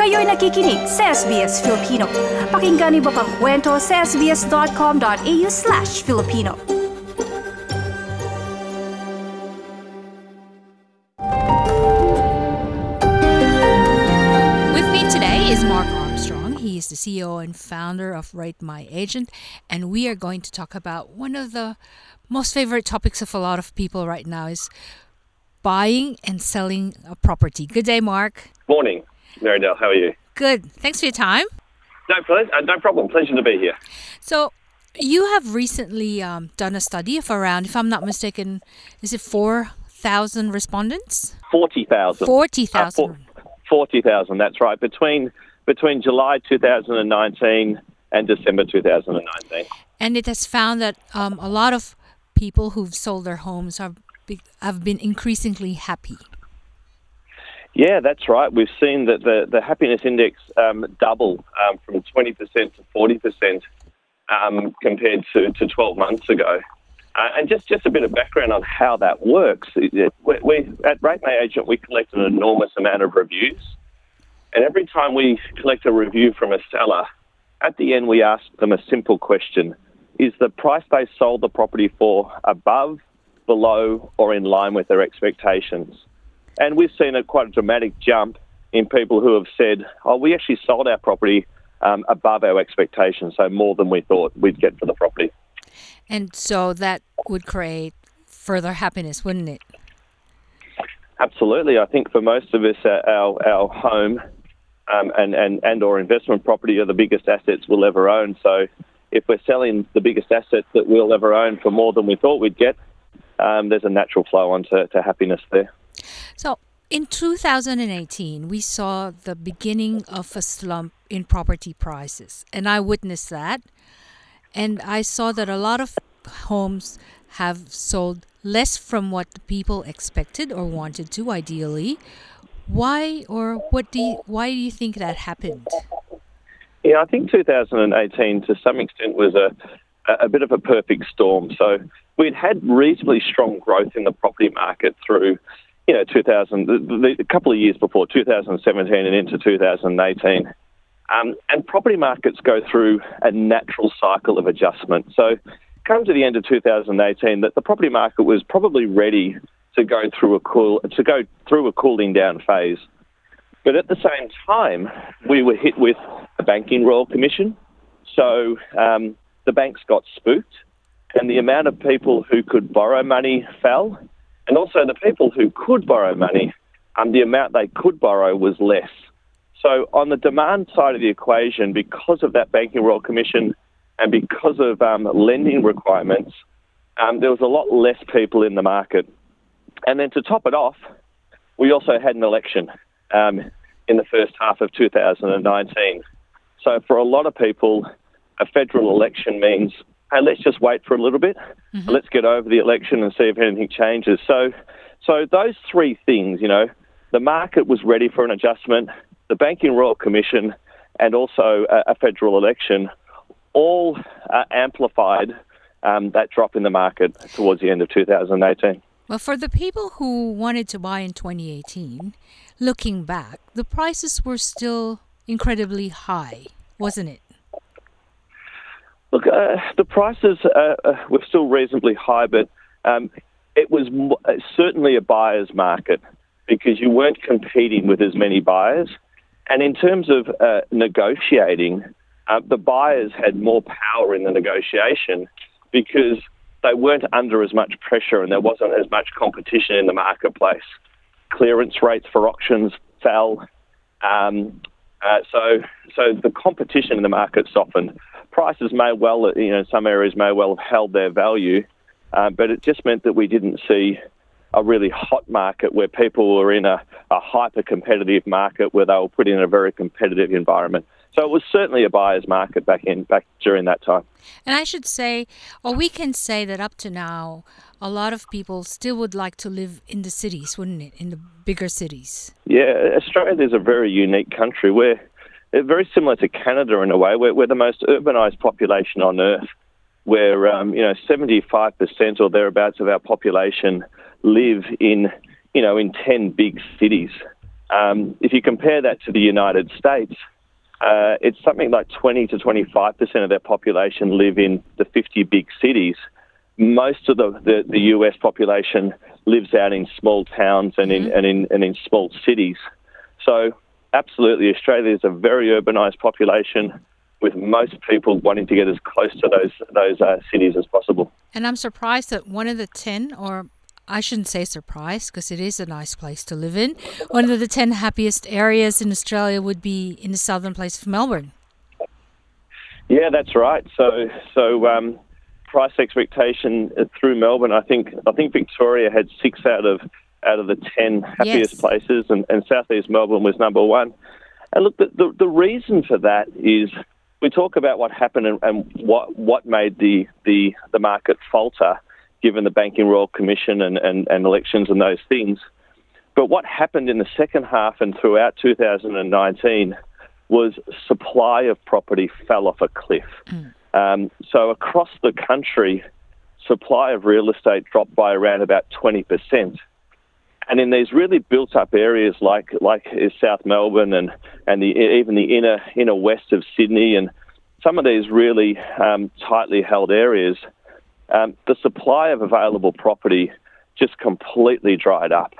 Kayo'y nakikinig sa SBS Filipino. Pakinggan niyo pa ang kwento sa sbs.com.au/Filipino. With me today is Mark Armstrong. He is the CEO and founder of Rate My Agent, and we are going to talk about one of the most favorite topics of a lot of people right now is buying and selling a property. Good day, Mark. Morning, Marydale. How are you? Good. Thanks for your time. No problem. Pleasure to be here. So, you have recently done a study of around, if I'm not mistaken, is it 4,000 respondents? 40,000. 40,000. 40,000, that's right. Between July 2019 and December 2019. And it has found that a lot of people who've sold their homes have been increasingly happy. Yeah, that's right. We've seen that the happiness index double from 20% to 40% compared to 12 months ago. And just a bit of background on how that works. We at Rate My Agent, we collect an enormous amount of reviews. And every time we collect a review from a seller, at the end we ask them a simple question. Is the price they sold the property for above, below, or in line with their expectations? And we've seen quite a dramatic jump in people who have said, we actually sold our property above our expectations, so more than we thought we'd get for the property. And so that would create further happiness, wouldn't it? Absolutely. I think for most of us, our home and or investment property are the biggest assets we'll ever own. So if we're selling the biggest asset that we'll ever own for more than we thought we'd get, there's a natural flow on to happiness there. So in 2018, we saw the beginning of a slump in property prices, and I witnessed that. And I saw that a lot of homes have sold less from what the people expected or wanted to, ideally. Why do you think that happened? Yeah, I think 2018 to some extent was a bit of a perfect storm. So we'd had reasonably strong growth in the property market through, a couple of years before 2017 and into 2018. And property markets go through a natural cycle of adjustment. So come to the end of 2018, that the property market was probably ready to go through a cooling down phase. But at the same time, we were hit with a banking royal commission. So the banks got spooked, and the amount of people who could borrow money fell. And also the people who could borrow money, the amount they could borrow was less. So on the demand side of the equation, because of that banking royal commission and because of lending requirements, there was a lot less people in the market. And then to top it off, we also had an election in the first half of 2019. So for a lot of people, a federal election means, hey, let's just wait for a little bit. Mm-hmm. Let's get over the election and see if anything changes. So those three things, the market was ready for an adjustment, the Banking Royal Commission, and also a federal election, all amplified that drop in the market towards the end of 2018. Well, for the people who wanted to buy in 2018, looking back, the prices were still incredibly high, wasn't it? Look, the prices were still reasonably high, but it was certainly a buyer's market because you weren't competing with as many buyers. And in terms of negotiating, the buyers had more power in the negotiation because they weren't under as much pressure and there wasn't as much competition in the marketplace. Clearance rates for auctions fell. So the competition in the market softened. Prices may well, some areas may well have held their value, but it just meant that we didn't see a really hot market where people were in a hyper-competitive market where they were put in a very competitive environment. So it was certainly a buyer's market back during that time. And I should say, or we can say that up to now, a lot of people still would like to live in the cities, wouldn't it? In the bigger cities. Yeah, Australia is a very unique country. We're very similar to Canada in a way. We're the most urbanised population on earth, where 75% or thereabouts of our population live in 10 big cities. If you compare that to the United States, it's something like 20 to 25% of their population live in the 50 big cities. Most of the US population lives out in small towns and in small cities. So absolutely, Australia is a very urbanised population, with most people wanting to get as close to those cities as possible. And I'm surprised that one of the 10, or I shouldn't say surprised because it is a nice place to live in, one of the 10 happiest areas in Australia would be in the southern place of Melbourne. Yeah, that's right. So price expectation through Melbourne, I think Victoria had 6 out of the 10 happiest places, and southeast Melbourne was number 1. And look, the reason for that is we talk about what happened and what made the market falter, given the Banking Royal Commission and elections and those things. But what happened in the second half and throughout 2019 was supply of property fell off a cliff. So across the country, supply of real estate dropped by around about 20%. And in these really built-up areas like South Melbourne and even the inner west of Sydney and some of these really tightly held areas, the supply of available property just completely dried up.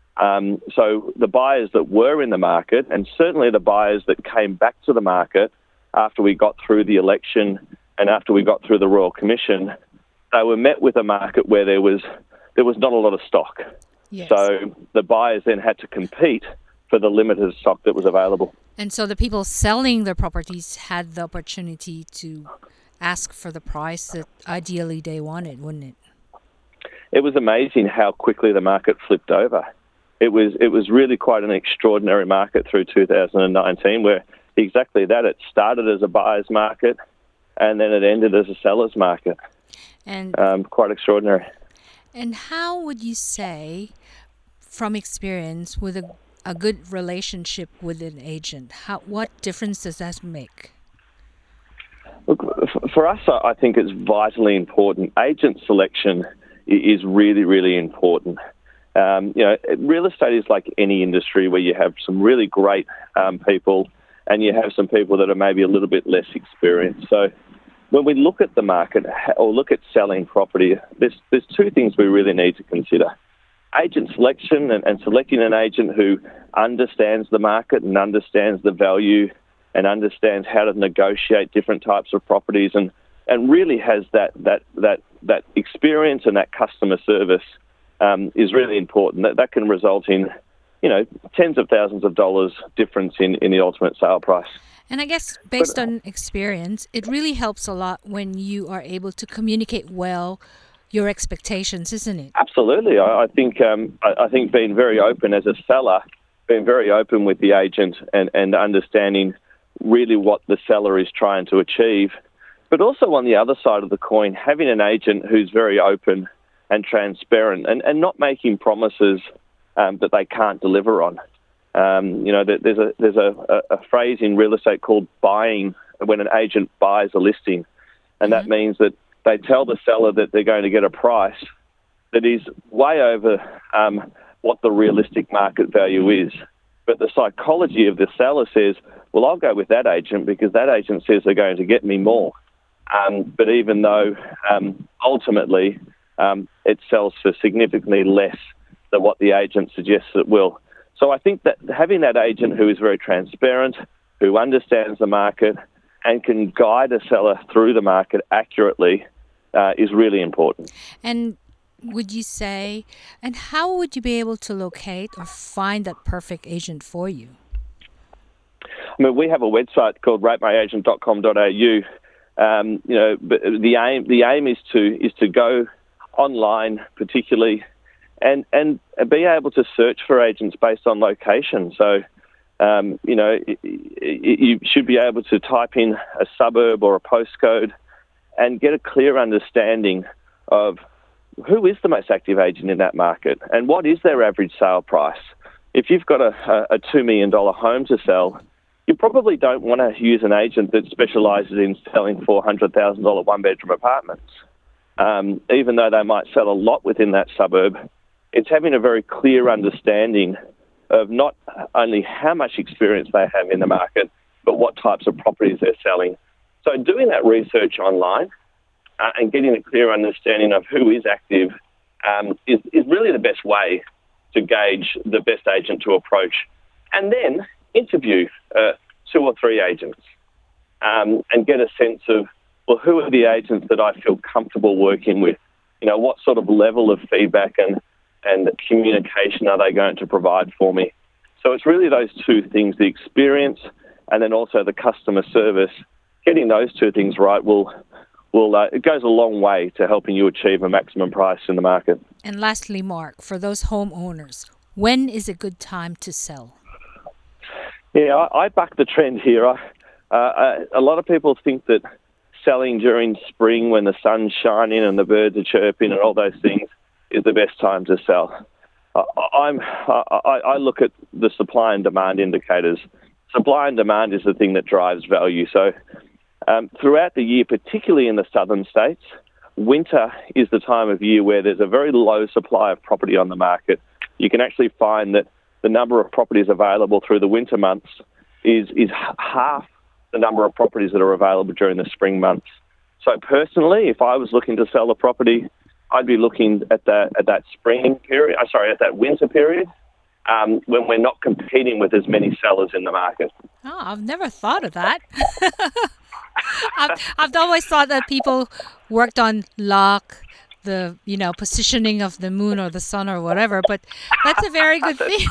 So the buyers that were in the market, and certainly the buyers that came back to the market after we got through the election and after we got through the Royal Commission, they were met with a market where there was not a lot of stock. Yes. So the buyers then had to compete for the limited stock that was available. And so the people selling their properties had the opportunity to ask for the price that ideally they wanted, wouldn't it? It was amazing how quickly the market flipped over. It was really quite an extraordinary market through 2019, where exactly that, it started as a buyer's market and then it ended as a seller's market. And quite extraordinary. And how would you say, from experience, with a good relationship with an agent, what difference does that make? Look, for us, I think it's vitally important. Agent selection is really, really important. Real estate is like any industry where you have some really great people and you have some people that are maybe a little bit less experienced. So when we look at the market or look at selling property, there's 2 things we really need to consider. Agent selection and selecting an agent who understands the market and understands the value and understands how to negotiate different types of properties and really has that experience and that customer service is really important. That can result in, tens of thousands of dollars difference in the ultimate sale price. And I guess based on experience, it really helps a lot when you are able to communicate well your expectations, isn't it? Absolutely. I think being very open as a seller, being very open with the agent and understanding really what the seller is trying to achieve. But also on the other side of the coin, having an agent who's very open and transparent and not making promises that they can't deliver on. There's a phrase in real estate called buying, when an agent buys a listing. And that means that they tell the seller that they're going to get a price that is way over what the realistic market value is. But the psychology of the seller says, well, I'll go with that agent because that agent says they're going to get me more. But even though ultimately it sells for significantly less than what the agent suggests it will. So I think that having that agent who is very transparent, who understands the market and can guide a seller through the market accurately is really important. And would you say, and how would you be able to locate or find that perfect agent for you? I mean, we have a website called ratemyagent.com.au. But the aim is to go online, particularly, and be able to search for agents based on location. So, you should be able to type in a suburb or a postcode and get a clear understanding of who is the most active agent in that market and what is their average sale price. If you've got a $2 million home to sell, you probably don't want to use an agent that specialises in selling $400,000 one-bedroom apartments. Even though they might sell a lot within that suburb, it's having a very clear understanding of not only how much experience they have in the market, but what types of properties they're selling. So doing that research online and getting a clear understanding of who is active is really the best way to gauge the best agent to approach. And then interview 2 or 3 agents and get a sense of, well, who are the agents that I feel comfortable working with? You know, what sort of level of feedback and communication are they going to provide for me? So it's really those 2 things, the experience and then also the customer service. Getting those 2 things right it goes a long way to helping you achieve a maximum price in the market. And lastly, Mark, for those homeowners, when is a good time to sell? Yeah, I buck the trend here. A lot of people think that selling during spring when the sun's shining and the birds are chirping and all those things is the best time to sell. I look at the supply and demand indicators. Supply and demand is the thing that drives value. So throughout the year, particularly in the southern states, winter is the time of year where there's a very low supply of property on the market. You can actually find that the number of properties available through the winter months is half the number of properties that are available during the spring months. So personally, if I was looking to sell a property, I'd be looking at that spring period. At that winter period, when we're not competing with as many sellers in the market. Oh, I've never thought of that. I've always thought that people worked on luck, the positioning of the moon or the sun or whatever, but that's a very good thing.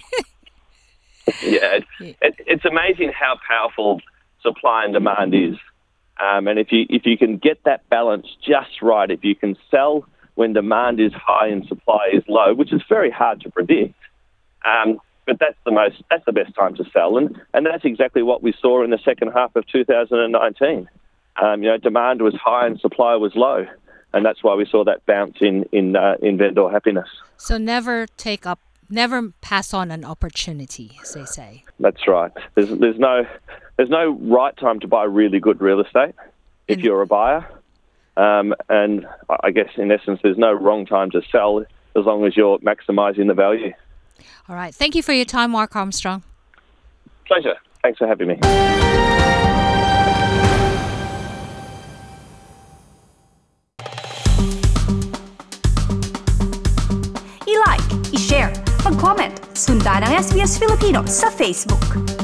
Yeah, it's amazing how powerful supply and demand is. And if you can get that balance just right, if you can sell when demand is high and supply is low, which is very hard to predict, but that's the best time to sell, and that's exactly what we saw in the second half of 2019. Demand was high and supply was low, and that's why we saw that bounce in vendor happiness. So never pass on an opportunity, as they say. That's right. There's no right time to buy really good real estate if you're a buyer, and I guess in essence there's no wrong time to sell as long as you're maximising the value. All right. Thank you for your time, Mark Armstrong. Pleasure. Thanks for having me. I-like, i-share, mag-comment, sundan ang SBS Filipino sa Facebook.